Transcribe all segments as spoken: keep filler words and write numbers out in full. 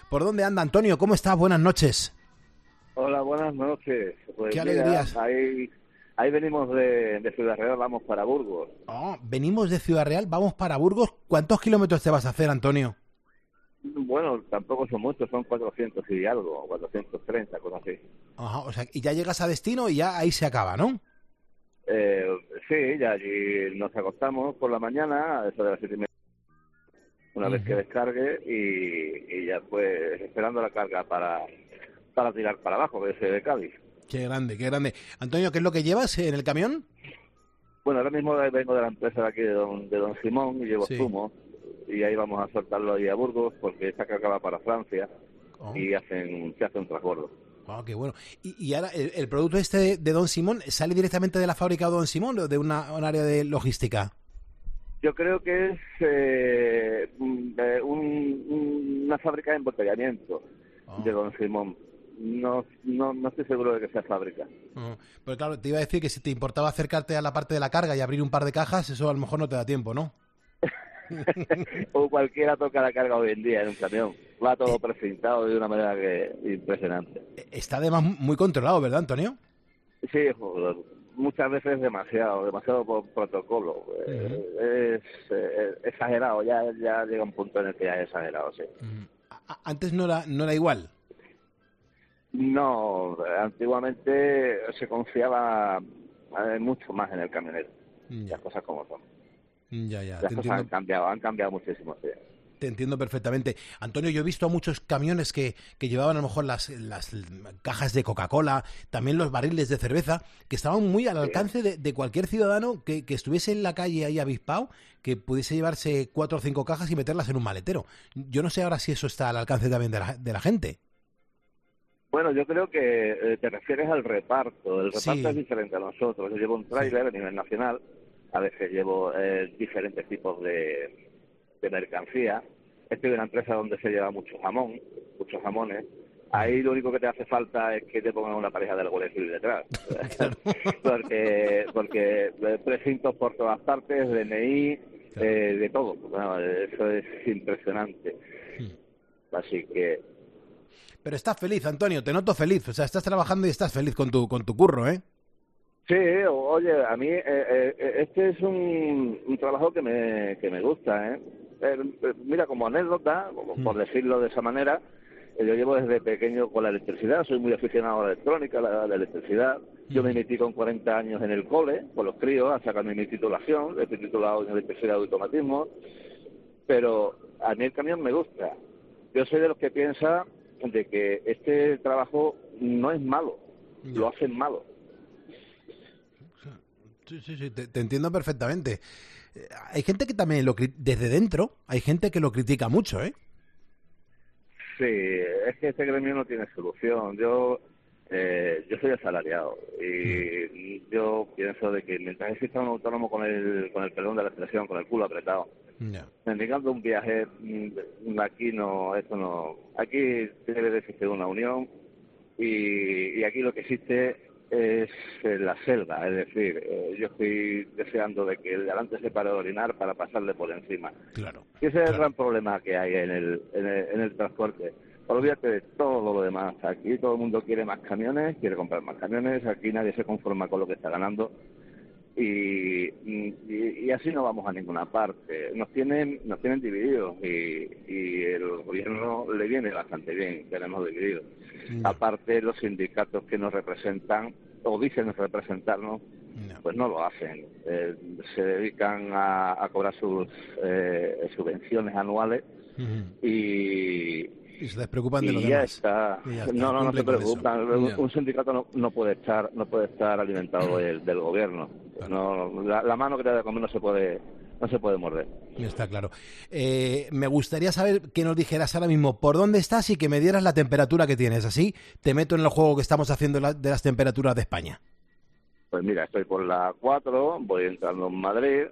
¿Por dónde anda, Antonio? ¿Cómo estás? Buenas noches. Hola, buenas noches. Pues Qué mira, alegrías. ahí, ahí venimos de, de Ciudad Real, vamos para Burgos. Oh, venimos de Ciudad Real, vamos para Burgos. ¿Cuántos kilómetros te vas a hacer, Antonio? Bueno, tampoco son muchos, son cuatrocientos y algo, cuatrocientos treinta, cosas así. Ajá, o sea, y ya llegas a destino y ya ahí se acaba, ¿no? Eh, sí, ya allí nos acostamos por la mañana, a eso de las siete y media, una Uh-huh. vez que descargue, y, y ya pues esperando la carga para, para tirar para abajo, que es de Cádiz. Qué grande, qué grande. Antonio, ¿qué es lo que llevas en el camión? Bueno, ahora mismo vengo de la empresa de aquí de Don, de don Simón y llevo Sí. zumo, y ahí vamos a soltarlo ahí a Burgos porque esta carga va para Francia Oh. y hacen se hace un transbordo. Oh, qué bueno. Y, y ahora, el, el producto este de, de Don Simón, ¿sale directamente de la fábrica de Don Simón o de una, un área de logística? Yo creo que es eh, un, un, una fábrica de embotellamiento Oh. de Don Simón. No, no, no estoy seguro de que sea fábrica. Oh. Pero claro, te iba a decir que si te importaba acercarte a la parte de la carga y abrir un par de cajas, eso a lo mejor no te da tiempo, ¿no? O cualquiera toca la carga hoy en día en un camión. Va todo precintado de una manera que impresionante. Está además muy controlado, ¿verdad, Antonio? Sí, joder, muchas veces demasiado, demasiado por protocolo. Uh-huh. Eh, es eh, exagerado, ya, ya llega un punto en el que ya es exagerado, sí. Uh-huh. Antes no era, no era igual. No, antiguamente se confiaba eh, mucho más en el camionero. Ya. Las cosas como son. Ya, ya. Las Te cosas entiendo, han cambiado, han cambiado muchísimo, sí. te entiendo perfectamente. Antonio, yo he visto a muchos camiones que, que llevaban a lo mejor las, las cajas de Coca-Cola, también los barriles de cerveza, que estaban muy al alcance de, de cualquier ciudadano que, que estuviese en la calle ahí avispado, que pudiese llevarse cuatro o cinco cajas y meterlas en un maletero. Yo no sé ahora si eso está al alcance también de la, de la gente. Bueno, yo creo que eh, te refieres al reparto. El reparto Sí. es diferente a nosotros. Yo llevo un tráiler a nivel nacional, a veces llevo eh, diferentes tipos de, de mercancía. Estoy en una empresa donde se lleva mucho jamón, muchos jamones. Ahí lo único que te hace falta es que te pongan una pareja del Guardia Civil detrás. Claro. porque porque precintos por todas partes, D N I, Claro. eh, de todo. Bueno, eso es impresionante. Hmm. Así que... Pero estás feliz, Antonio, te noto feliz. O sea, estás trabajando y estás feliz con tu, con tu curro, ¿eh? Sí, oye, a mí eh, eh, este es un, un trabajo que me, que me gusta, ¿eh? Eh, mira, como anécdota, como por decirlo de esa manera, eh, yo llevo desde pequeño con la electricidad, soy muy aficionado a la electrónica, a la, a la electricidad. Yo me metí con cuarenta años en el cole, con los críos, a sacarme mi titulación, estoy titulado en electricidad y automatismo, pero a mí el camión me gusta. Yo soy de los que piensa de que este trabajo no es malo, lo hacen malo. Sí, sí, sí, te, te entiendo perfectamente. Eh, hay gente que también, lo desde dentro, hay gente que lo critica mucho, ¿eh? Sí, es que este gremio no tiene solución. Yo eh, yo soy asalariado y mm. yo pienso de que mientras exista un autónomo con el con el perdón de la expresión, con el culo apretado, yeah. indicando un viaje, aquí no, esto no, aquí debe de existir una unión y, y aquí lo que existe es la selva, es decir, eh, yo estoy deseando de que el de adelante se pare de orinar para pasarle por encima. Claro. Y ese es claro. el gran problema que hay en el, en el, en el transporte. Olvídate de todo lo demás. Aquí todo el mundo quiere más camiones, quiere comprar más camiones, aquí nadie se conforma con lo que está ganando. Y, y, y así no vamos a ninguna parte. Nos tienen nos tienen divididos y, y el gobierno le viene bastante bien tenernos divididos. No. Aparte, los sindicatos que nos representan o dicen representarnos, no. pues no lo hacen. Eh, se dedican a, a cobrar sus eh, subvenciones anuales uh-huh. y... Y se despreocupan de lo y demás. ya está. Y ya está. No, no, no se preocupan. Un, un sindicato no, no puede estar, no puede estar alimentado del, del gobierno. Claro. No, la, la mano que te da de comer no se puede, no se puede morder. Está claro. Eh, me gustaría saber que nos dijeras ahora mismo por dónde estás y que me dieras la temperatura que tienes. Así te meto en el juego que estamos haciendo de las temperaturas de España. Pues mira, estoy por la cuatro, voy entrando en Madrid.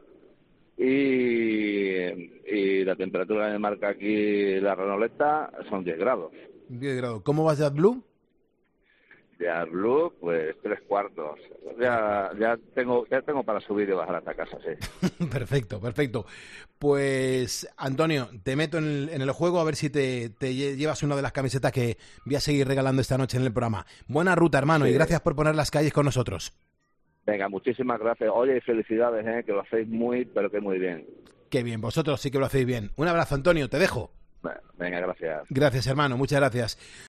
Y, y la temperatura que marca aquí la Renoleta son diez grados. diez grados. ¿Cómo vas de AdBlue? de Arblue, pues tres cuartos. Ya ya tengo ya tengo para subir y bajar hasta casa, sí. Perfecto, perfecto. Pues, Antonio, te meto en el, en el juego a ver si te, te llevas una de las camisetas que voy a seguir regalando esta noche en el programa. Buena ruta, hermano, sí. Y gracias por poner las calles con nosotros. Venga, muchísimas gracias. Oye, y felicidades, ¿eh? Que lo hacéis muy, pero que muy bien. Qué bien, vosotros sí que lo hacéis bien. Un abrazo, Antonio, te dejo. Venga, gracias. Gracias, hermano, muchas gracias.